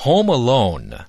Home alone.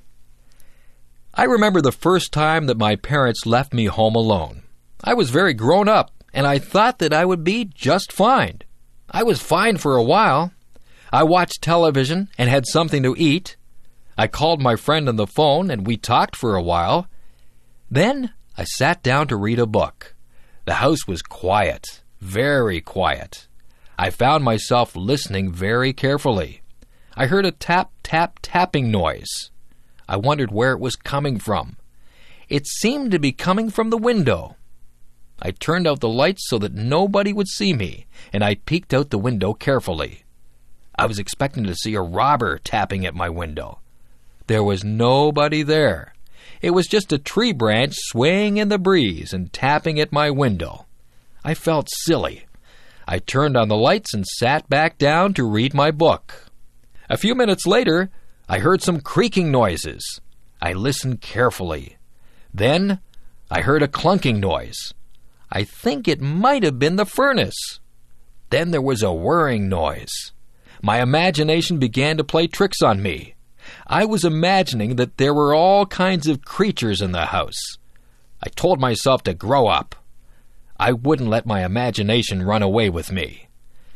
I remember the first time that my parents left me home alone. I was very grown up, and I thought that I would be just fine. I was fine for a while. I watched television and had something to eat. I called my friend on the phone, and we talked for a while. Then I sat down to read a book. The house was quiet, very quiet. I found myself listening very carefully. I heard a tap-tap-tapping noise. I wondered where it was coming from. It seemed to be coming from the window. I turned out the lights so that nobody would see me, and I peeked out the window carefully. I was expecting to see a robber tapping at my window. There was nobody there. It was just a tree branch swaying in the breeze and tapping at my window. I felt silly. I turned on the lights and sat back down to read my book. A few minutes later, I heard some creaking noises. I listened carefully. Then I heard a clunking noise. I think it might have been the furnace. Then there was a whirring noise. My imagination began to play tricks on me. I was imagining that there were all kinds of creatures in the house. I told myself to grow up. I wouldn't let my imagination run away with me.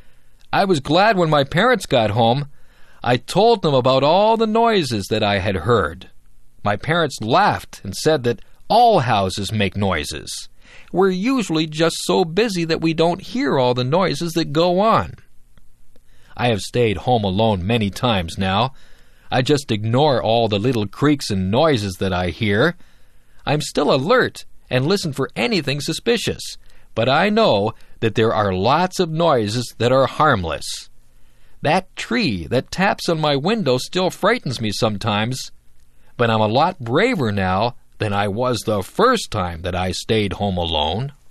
I was glad when my parents got home. I told them about all the noises that I had heard. My parents laughed and said that all houses make noises. We're usually just so busy that we don't hear all the noises that go on. I have stayed home alone many times now. I just ignore all the little creaks and noises that I hear. I'm still alert and listen for anything suspicious, but I know that there are lots of noises that are harmless. That tree that taps on my window still frightens me sometimes, but I'm a lot braver now than I was the first time that I stayed home alone.